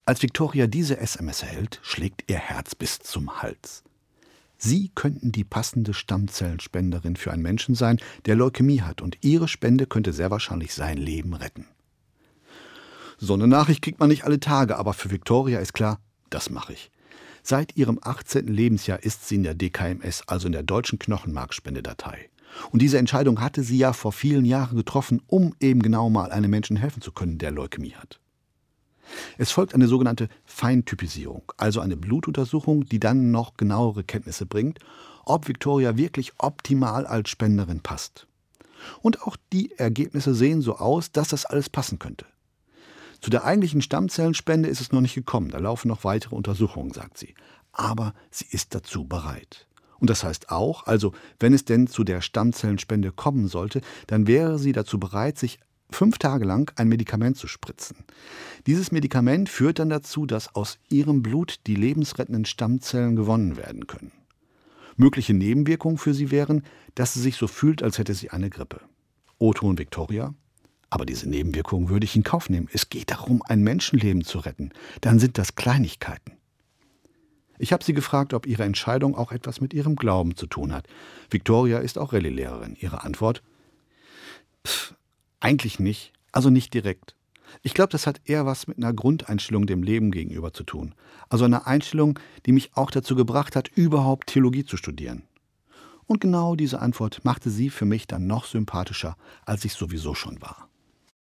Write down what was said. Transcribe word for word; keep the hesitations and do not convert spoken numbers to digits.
Als Viktoria diese S M S erhält, schlägt ihr Herz bis zum Hals. Sie könnten die passende Stammzellenspenderin für einen Menschen sein, der Leukämie hat, und ihre Spende könnte sehr wahrscheinlich sein Leben retten. So eine Nachricht kriegt man nicht alle Tage, aber für Viktoria ist klar, das mache ich. Seit ihrem achtzehnten Lebensjahr ist sie in der D K M S, also in der Deutschen Knochenmarkspendedatei. Und diese Entscheidung hatte sie ja vor vielen Jahren getroffen, um eben genau mal einem Menschen helfen zu können, der Leukämie hat. Es folgt eine sogenannte Feintypisierung, also eine Blutuntersuchung, die dann noch genauere Kenntnisse bringt, ob Viktoria wirklich optimal als Spenderin passt. Und auch die Ergebnisse sehen so aus, dass das alles passen könnte. Zu der eigentlichen Stammzellenspende ist es noch nicht gekommen, da laufen noch weitere Untersuchungen, sagt sie. Aber sie ist dazu bereit. Und das heißt auch, also wenn es denn zu der Stammzellenspende kommen sollte, dann wäre sie dazu bereit, sich fünf Tage lang ein Medikament zu spritzen. Dieses Medikament führt dann dazu, dass aus ihrem Blut die lebensrettenden Stammzellen gewonnen werden können. Mögliche Nebenwirkungen für sie wären, dass sie sich so fühlt, als hätte sie eine Grippe. O-Ton Viktoria: Aber diese Nebenwirkungen würde ich in Kauf nehmen. Es geht darum, ein Menschenleben zu retten. Dann sind das Kleinigkeiten. Ich habe sie gefragt, ob ihre Entscheidung auch etwas mit ihrem Glauben zu tun hat. Viktoria ist auch Rallye-Lehrerin. Ihre Antwort: Pff, eigentlich nicht, also nicht direkt. Ich glaube, das hat eher was mit einer Grundeinstellung dem Leben gegenüber zu tun. Also einer Einstellung, die mich auch dazu gebracht hat, überhaupt Theologie zu studieren. Und genau diese Antwort machte sie für mich dann noch sympathischer, als ich sowieso schon war.